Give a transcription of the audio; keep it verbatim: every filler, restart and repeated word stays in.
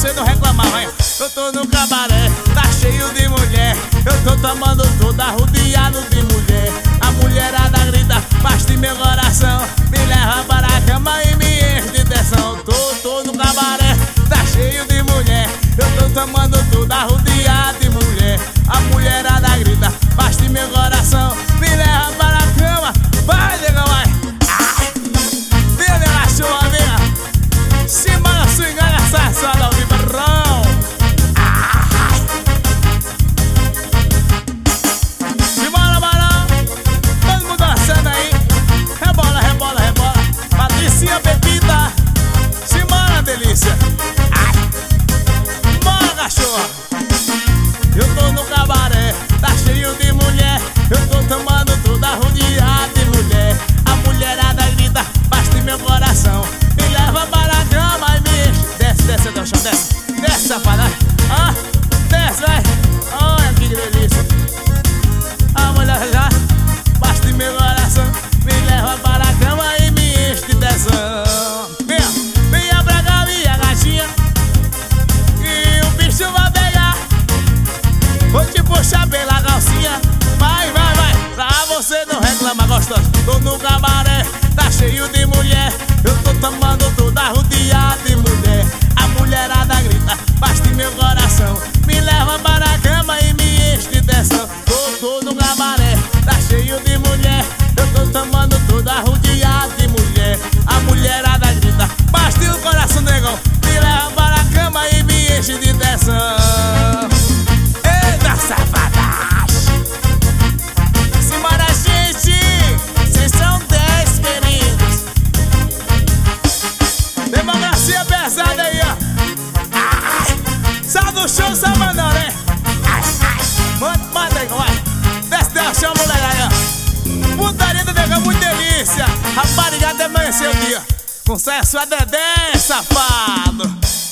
você não reclamar, vai. Eu tô no cabaré, tá cheio de mulher. Eu tô tomando tudo, arrodeado de mulher. A mulherada grita, bate meu coração, me leva para a cama e me enche de tensão. Tô, tô no cabaré, tá cheio de mulher. Eu tô tomando tudo, arrodeado de mulher. A mulherada grita, bate meu coração, me leva para a cama. Vai, nega, vai. Ai, vem, nega, chuva, vem. Se manda, swinga, essa sala, o vibrão. Ai. Se manda, barão. Todo mundo dançando aí. Rebola, rebola, rebola. Patricinha bebida. Se manda, delícia. Ai. Bora, cachorro. Eu tô no cabaré, tá cheio de mulher. Eu tô tomando tudo, arrodeado de mulher. A mulherada grita, bate meu coração, me leva para a cama e me enche. Desce, desce até o chão, desce. Desce, safada. Ah, desce, vai. Olha que delícia. A mulher já bate meu coração, me leva para a cama e me enche de tesão. Venha, venha pra cá, minha gatinha, e o bicho vai pegar. Vou te puxar pela calcinha. Vai, vai, vai. Pra você não reclama, gostoso. Tô no cabaré, tá cheio de mulher. Eu tô tomando tudo, arrodeado de mulher. A mulherada grita, bate meu coração, me leva para a cama e me enche de tensão. Tô, tô no cabaré, tá cheio de mulher. Eu tô tomando tudo, arrodeado de mulher. A mulherada grita, bate o coração, negão, me leva para a cama e me enche de tensão. Safadas. Simbora, gente. Cês são dez, queridos. Democracia pesada aí, ó. Ai. Sai do chão, sai mandando, né? Ai, ai. Manda, manda aí, vai. Desce, desce, chão, moleque aí, ó. Putaria do negão, muito delícia. Raparigada amanheceu o dia. Com sucesso a Dedé, safado.